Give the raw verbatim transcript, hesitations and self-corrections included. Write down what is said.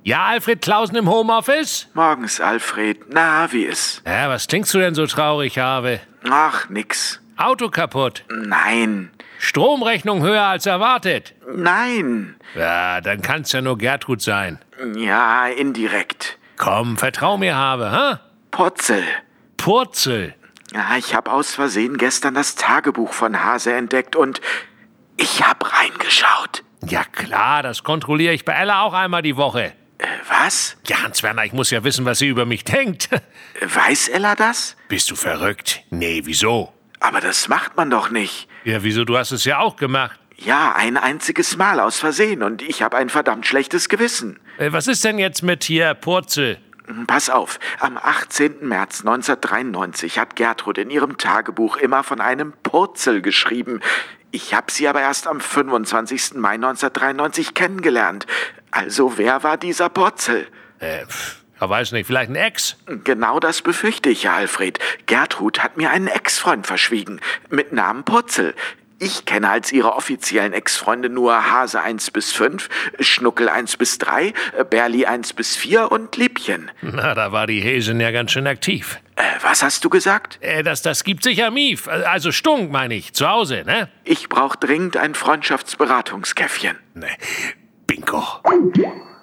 Ja, Alfred Klausen im Homeoffice? Morgens, Alfred. Na, wie ist? Ja, was klingst du denn so traurig, Habe? Ach, nix. Auto kaputt? Nein. Stromrechnung höher als erwartet? Nein. Ja, dann kann's ja nur Gertrud sein. Ja, indirekt. Komm, vertrau mir, Habe, hä? Purzel. Purzel? Ja, ich habe aus Versehen gestern das Tagebuch von Hase entdeckt und ich hab reingeschaut. Ja klar, das kontrolliere ich bei Ella auch einmal die Woche. Äh, was? Ja, Hans-Werner, ich muss ja wissen, was sie über mich denkt. Weiß Ella das? Bist du verrückt? Nee, wieso? Aber das macht man doch nicht. Ja, wieso? Du hast es ja auch gemacht. Ja, ein einziges Mal aus Versehen und ich habe ein verdammt schlechtes Gewissen. Äh, was ist denn jetzt mit hier Purzel? Pass auf, am achtzehnten März neunzehnhundertdreiundneunzig hat Gertrud in ihrem Tagebuch immer von einem Purzel geschrieben. Ich habe sie aber erst am fünfundzwanzigsten Mai neunzehnhundertdreiundneunzig kennengelernt. Also wer war dieser Purzel? Äh, pff, ich weiß nicht, vielleicht ein Ex? Genau das befürchte ich ja, Alfred. Gertrud hat mir einen Ex-Freund verschwiegen, mit Namen Purzel. Ich kenne als ihre offiziellen Ex-Freunde nur Hase eins bis fünf, Schnuckel eins bis drei, Berli eins bis vier und Liebchen. Na, da war die Häsin ja ganz schön aktiv. Äh, was hast du gesagt? Äh, das, das gibt sicher Mief. Also Stunk, meine ich, zu Hause, ne? Ich brauche dringend ein Freundschaftsberatungskäffchen. Ne, Bingo.